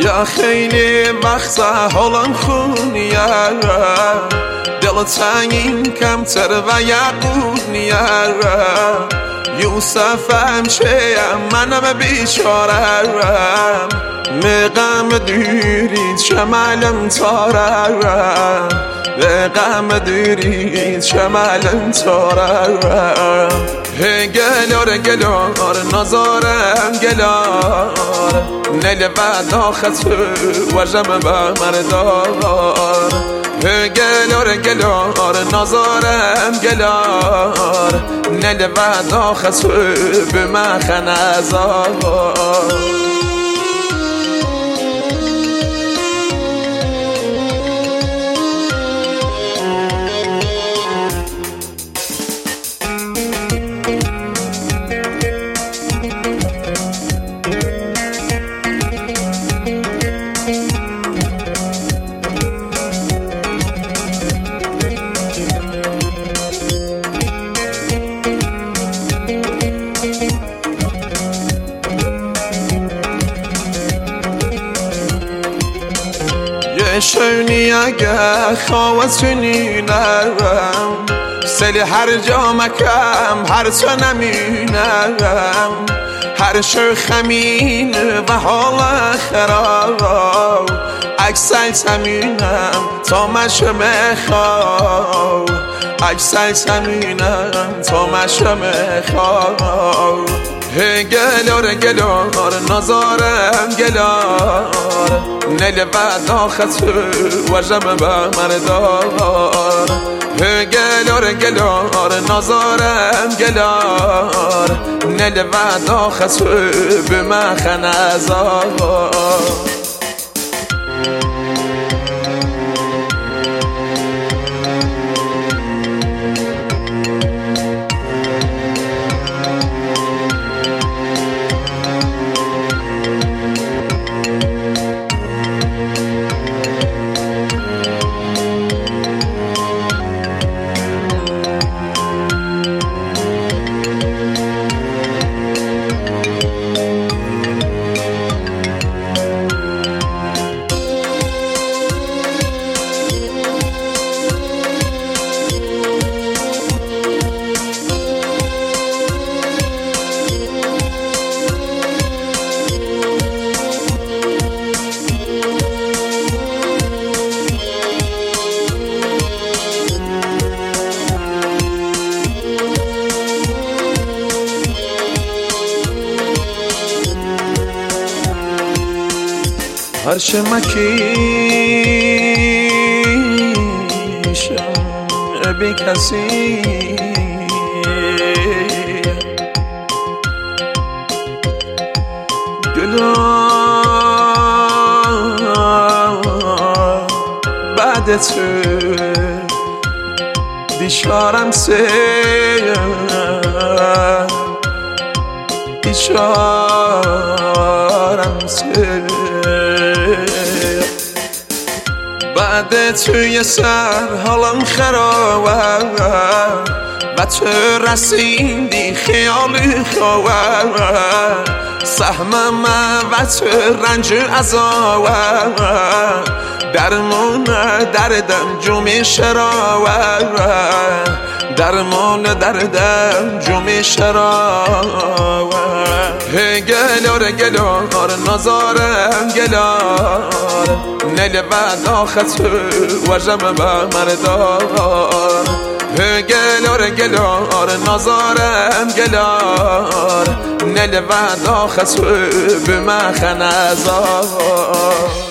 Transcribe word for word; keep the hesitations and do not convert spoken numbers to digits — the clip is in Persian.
یا خیلی وقت حالم خونیه دل تنگین کمتر و یقونیه یوسف همشیم منم بیچارم به غم دیرید شمالم تارم به غم دیرید شمالم تارم گلار گلار نازارم گلار نل و داخت وجم با مردار گلار گلار نازارم گلار نل و داخت به مخن ازار شونی اگه خواتونی نرم سلی هر جا مکم هر تو نمینم هر شو خمین و حال خراب اکسای تمینم تا مشم خواب اکسای تمینم تا مشم خواب گلار گلار نازارم گلار نل و داخت وجم با مردار گلار گلار نازارم گلار نل و داخت به مخن ازار هرچه مکیشم بی کسی گلا بعد تو بیشارم سه بیشارم سه بعد توی سر حالم خرابه و تو رسیدی خیالی خوابه سهمم و تو رنج عذابه درمون دردم جمعی شرابه درمون دردم جمعی شرابه گلار گلار نازارم گلار نل و داخت وجم با مردار گلار گلار نازارم گلار نل و داخت به مخن ازار